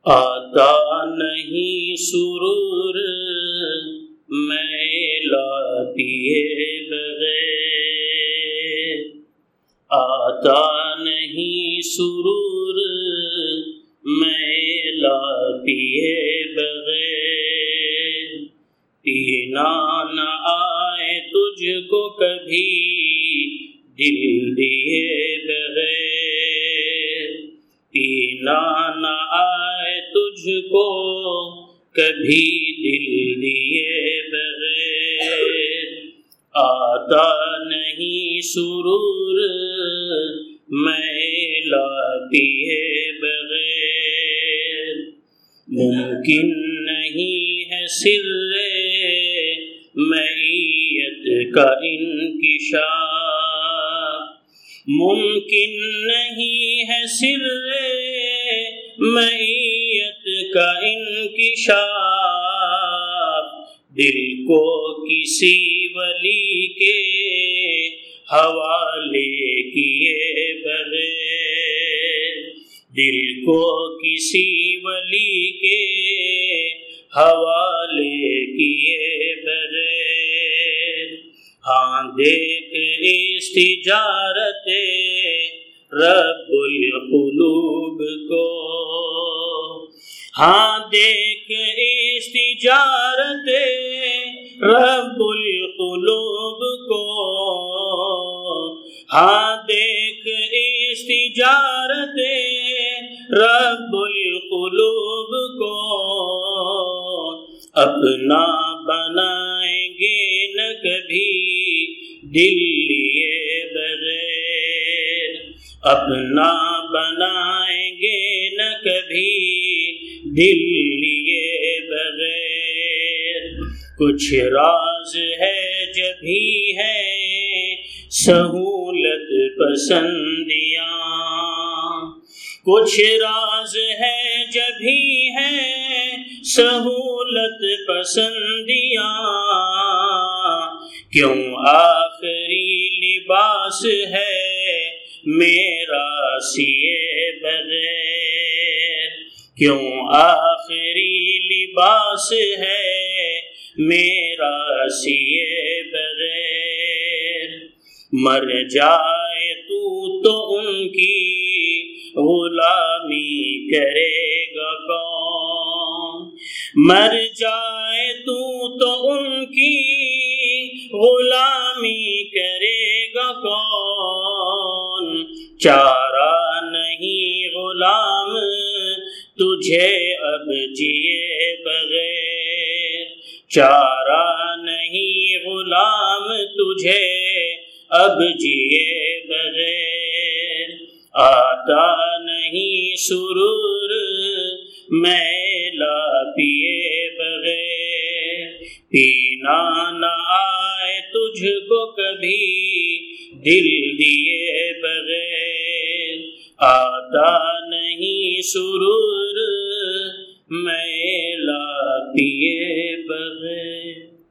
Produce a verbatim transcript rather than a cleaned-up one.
آتا نہیں سرور میلا پیے بغیر، آتا نہیں سرور میلا پیے بغیر، پینا نہ آئے تجھ کو کبھی دل دیے بغیر، پینا نہ آئے تجھ کو کبھی دل دیے بغیر، آتا نہیں سرور میلا پیے بغیر، ممکن نہیں ہے سر معیت کا انکشاف، ممکن نہیں ہے سر معیت کا انکشاف، دل کو کسی ولی کے حوالے کیے بغیر، دل کو کسی ولی کے حوالے کیے بغیر، ہاں دیکھ اس تجارت رب القلوب کو، ہاں دیکھ اس تجارت رب القلوب کو، ہاں دیکھ اس تجارت رب القلوب کو، اپنا بنائیں گے نہ کبھی دل لیے بغیر، اپنا بنائیں گے نہ کبھی دل لیے بغیر، کچھ راز ہے جبھی ہے سہولت پسندیاں، کچھ راز ہے جبھی ہے سہولت پسندیاں، کیوں آخری لباس ہے میرا سیے بغیر، کیوں آخری لباس ہے میرا سیے بغیر، مر جائے تو تو ان کی غلامی کرے گا کون، مر جائے تو تو ان کی غلامی کرے گا کون، چارہ نہیں غلام تجھے اب جیے بغیر، چارہ نہیں غلام تجھے اب جیے بغیر، آتا نہیں سرور میلا پیے بغیر، پینا نہ آئے تجھ کو کبھی دل دیے بغیر، آتا نہیں سرور میلا پیے بغیر۔